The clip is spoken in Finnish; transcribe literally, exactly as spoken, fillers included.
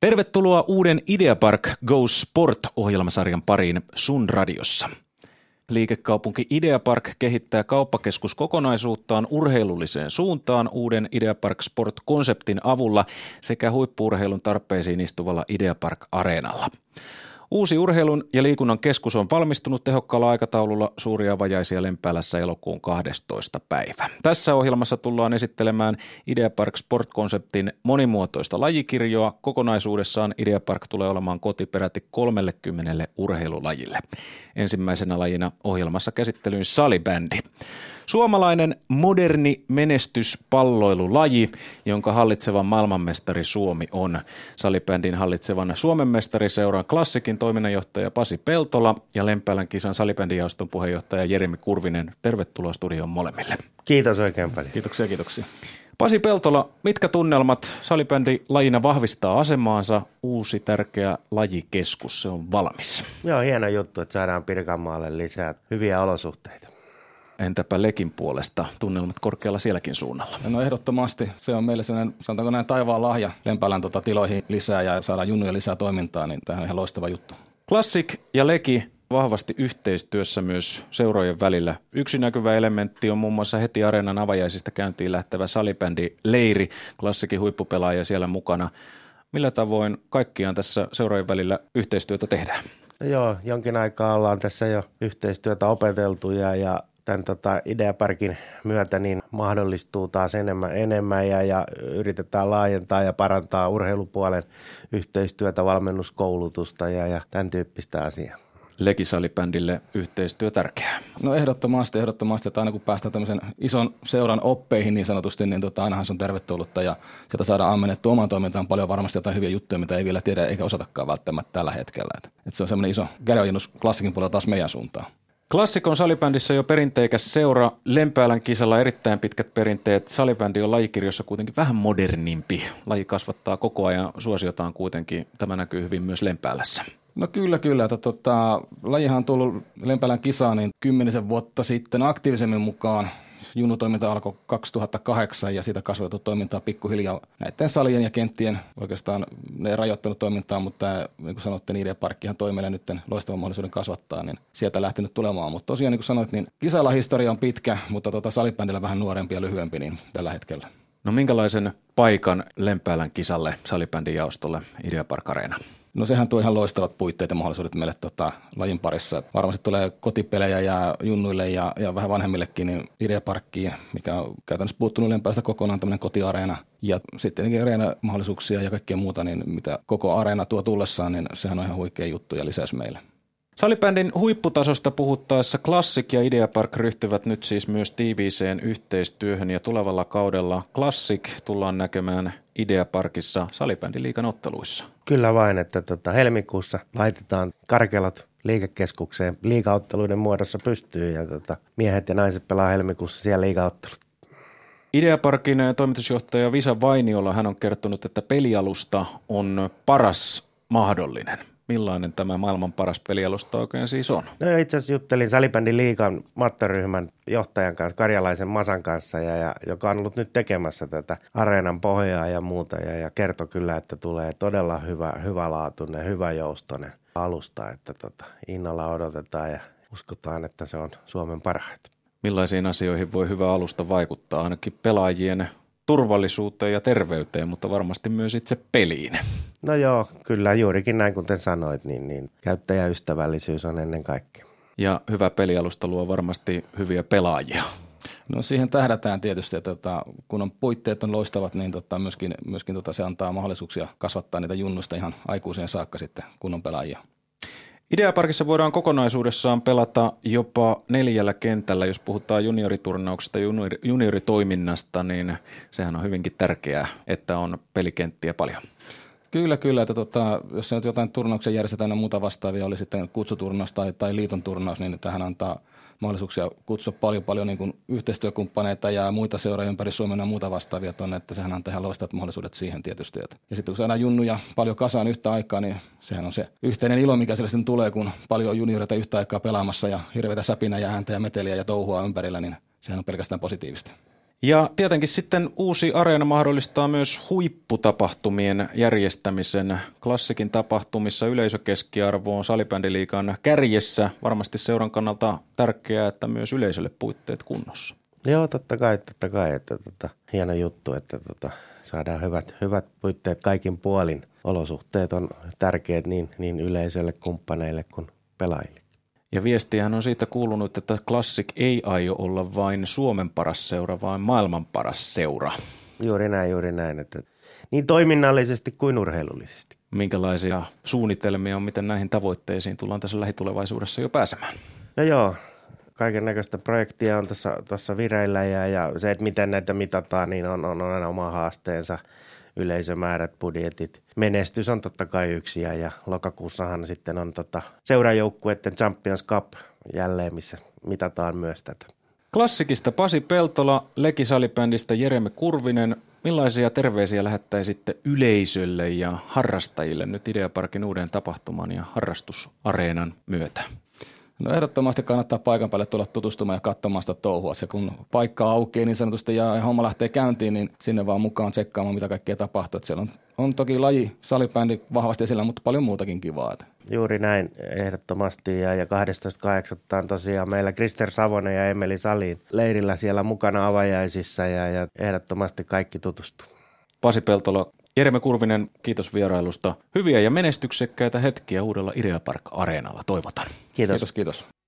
Tervetuloa uuden Ideapark Go Sport-ohjelmasarjan pariin sun radiossa. Liikekaupunki Ideapark kehittää kauppakeskuskokonaisuuttaan urheilulliseen suuntaan uuden Ideapark Sport-konseptin avulla sekä huippu-urheilun tarpeisiin istuvalla Ideapark Areenalla. Uusi urheilun ja liikunnan keskus on valmistunut tehokkaalla aikataululla Suuria avajaisia Lempäälässä elokuun kahdestoista päivä. Tässä ohjelmassa tullaan esittelemään Ideapark Sport-konseptin monimuotoista lajikirjoa. Kokonaisuudessaan Ideapark tulee olemaan koti peräti kolmekymmentä urheilulajille. Ensimmäisenä lajina ohjelmassa käsittelyyn salibändi. Suomalainen moderni menestyspalloilulaji, jonka hallitseva maailmanmestari Suomi on. Salibändin hallitsevan Suomen mestariseuran Classicin toiminnanjohtaja Pasi Peltola ja Lempäälän kisan salibändijaoston puheenjohtaja Jeremi Kurvinen. Tervetuloa studioon molemmille. Kiitos oikein paljon. Kiitoksia, kiitoksia. Pasi Peltola, mitkä tunnelmat salibändi lajina vahvistaa asemaansa? Uusi tärkeä lajikeskus, se on valmis. Joo, hieno juttu, että saadaan Pirkanmaalle lisää hyviä olosuhteita. Entäpä Lekin puolesta? Tunnelmat korkealla sielläkin suunnalla. No ehdottomasti. Se on meille sellainen, sanotaanko näin, taivaan lahja Lempäälän tota, tiloihin lisää ja saadaan junnuja lisää toimintaa, niin tämähän on ihan loistava juttu. Classic ja Leki vahvasti yhteistyössä myös seurojen välillä. Yksi näkyvä elementti on muun muassa heti areenan avajaisista käyntiin lähtevä salibändi Leiri. Classicin huippupelaaja siellä mukana. Millä tavoin kaikkiaan tässä seurojen välillä yhteistyötä tehdään? No joo, jonkin aikaa ollaan tässä jo yhteistyötä opeteltu ja, ja tämän tota Ideaparkin myötä niin mahdollistuu taas enemmän, enemmän ja, ja yritetään laajentaa ja parantaa urheilupuolen yhteistyötä, valmennuskoulutusta ja, ja tämän tyyppistä asiaa. Lekisalibändille yhteistyö tärkeää. No ehdottomasti, ehdottomasti, että aina kun päästään tämmöisen ison seuran oppeihin niin sanotusti, niin tota, ainahan se on tervetullutta ja sieltä saadaan ammennettua omaan toimintaan paljon varmasti jotain hyviä juttuja, mitä ei vielä tiedä eikä osatakaan välttämättä tällä hetkellä. Että, että se on semmoinen iso kädenojennus Classicin puolella taas meidän suuntaan. Classic on salibändissä jo perinteikäs seura. Lempäälän kisalla erittäin pitkät perinteet. Salibändi on lajikirjossa kuitenkin vähän modernimpi. Laji kasvattaa koko ajan suosiotaan kuitenkin. Tämä näkyy hyvin myös Lempäälässä. No kyllä, kyllä. Että, tota, lajihan on tullut Lempäälän kisaan niin kymmenisen vuotta sitten aktiivisemmin mukaan. Junnutoiminta alkoi kaksituhattakahdeksan ja siitä kasvatettu toimintaa pikkuhiljaa näiden salien ja kenttien. Oikeastaan ne ei rajoittanut toimintaa, mutta tämä, niin kuin sanoitte, niin Ideaparkkihan toi meille nyt loistavan mahdollisuuden kasvattaa, niin sieltä lähtenyt tulemaan. Mutta tosiaan, niin kuin sanoit, niin kisalla historia on pitkä, mutta tota, salibändillä vähän nuorempi ja lyhyempi niin tällä hetkellä. No minkälaisen paikan Lempäälän kisalle salibändin jaostolle Ideapark Areena? No sehän tuo ihan loistavat puitteet ja mahdollisuudet meille tota, lajin parissa. Varmasti tulee kotipelejä ja junnuille ja, ja vähän vanhemmillekin niin Ideaparkkiin, mikä on käytännössä puuttunut Lempäälästä kokonaan tämmöinen kotiareena. Ja sitten tietenkin areenamahdollisuuksia ja kaikkea muuta, niin mitä koko areena tuo tullessaan, niin sehän on ihan huikea juttu ja lisäys meille. Salibändin huipputasosta puhuttaessa Classic ja Ideapark ryhtyvät nyt siis myös tiiviiseen yhteistyöhön ja tulevalla kaudella Classic tullaan näkemään Ideaparkissa salibändiliigan otteluissa. Kyllä vain, että tota, helmikuussa laitetaan Karkelot liikekeskukseen liigaotteluiden muodossa pystyyn ja tota, miehet ja naiset pelaa helmikuussa siellä liigaottelut. Ideaparkin toimitusjohtaja Visa Vainiola, hän on kertonut, että pelialusta on paras mahdollinen. Millainen tämä maailman paras pelialusta oikein siis on? No itse asiassa juttelin salibändin liigan mattoryhmän johtajan kanssa, Karjalaisen Masan kanssa, ja, ja, joka on ollut nyt tekemässä tätä areenan pohjaa ja muuta. Ja, ja kertoi kyllä, että tulee todella hyvä, hyvälaatuinen, hyvä joustoinen alusta, että tota, innolla odotetaan ja uskotaan, että se on Suomen parhaita. Millaisiin asioihin voi hyvä alusta vaikuttaa? Ainakin pelaajien turvallisuuteen ja terveyteen, mutta varmasti myös itse peliin. No joo, kyllä juurikin näin kuten sanoit, niin, niin käyttäjäystävällisyys on ennen kaikkea. Ja hyvä pelialusta luo varmasti hyviä pelaajia. No siihen tähdätään tietysti, että tota, kun on puitteet on loistavat, niin tota, myöskin, myöskin tota, se antaa mahdollisuuksia kasvattaa niitä junnuista ihan aikuiseen saakka sitten kunnon pelaajia. Ideaparkissa voidaan kokonaisuudessaan pelata jopa neljällä kentällä. Jos puhutaan junioriturnauksesta, juniori, junioritoiminnasta, niin sehän on hyvinkin tärkeää, että on pelikenttiä paljon. Kyllä, kyllä. Että tota, jos se nyt jotain turnauksia järjestetään ja muuta vastaavia, oli sitten kutsuturnaus tai, tai liiton turnaus, niin tähän antaa mahdollisuuksia kutsua paljon, paljon niin kuin yhteistyökumppaneita ja muita seuroja ympäri Suomen ja muuta vastaavia tuonne, että sehän antaa ihan loistavat mahdollisuudet siihen tietysti. Ja sitten kun saadaan junnuja paljon kasaan yhtä aikaa, niin sehän on se yhteinen ilo, mikä sille sitten tulee, kun paljon junioreita yhtä aikaa pelaamassa ja hirveitä säpinä ja ääntä ja meteliä ja touhua ympärillä, niin sehän on pelkästään positiivista. Ja tietenkin sitten uusi areena mahdollistaa myös huipputapahtumien järjestämisen. Klassikin tapahtumissa yleisökeskiarvo on salibändiliigan kärjessä. Varmasti seuran kannalta tärkeää, että myös yleisölle puitteet kunnossa. Joo, totta kai, totta kai. Että, tota, hieno juttu, että tota, saadaan hyvät, hyvät puitteet kaikin puolin. Olosuhteet on tärkeät niin, niin yleisölle, kumppaneille kuin pelaajille. Ja viestiähän on siitä kuulunut, että Classic ei aio olla vain Suomen paras seura, vaan maailman paras seura. Juuri näin, juuri näin. Että niin toiminnallisesti kuin urheilullisesti. Minkälaisia suunnitelmia on, miten näihin tavoitteisiin tullaan tässä lähitulevaisuudessa jo pääsemään? No joo, kaiken näköistä projektia on tuossa vireillä ja, ja se, että miten näitä mitataan, niin on, on aina oma haasteensa. Yleisömäärät, budjetit. Menestys on totta kai yksi ja, ja lokakuussahan sitten on tota seurajoukkueiden Champions Cup jälleen, missä mitataan myös tätä. Klassikista Pasi Peltola, Leki-salibändistä Jeremy Kurvinen. Millaisia terveisiä lähettäisitte yleisölle ja harrastajille nyt Ideaparkin uuden tapahtuman ja harrastusareenan myötä? No ehdottomasti kannattaa paikan päälle tulla tutustumaan ja katsomaan sitä touhua. Se kun paikka aukeaa niin sanotusti ja homma lähtee käyntiin, niin sinne vaan mukaan tsekkaamaan, mitä kaikkea tapahtuu. Että siellä on, on toki laji, salibändi vahvasti esillä, mutta paljon muutakin kivaa. Juuri näin, ehdottomasti. Ja, ja kahdestoista kahdeksatta on tosiaan meillä Krister Savonen ja Emeli Salin leirillä siellä mukana avajaisissa ja, ja ehdottomasti kaikki tutustuu. Pasi Peltola, Jeremy Kurvinen, kiitos vierailusta. Hyviä ja menestyksekkäitä hetkiä uudella Ideapark-areenalla toivotan. Kiitos. Kiitos, kiitos.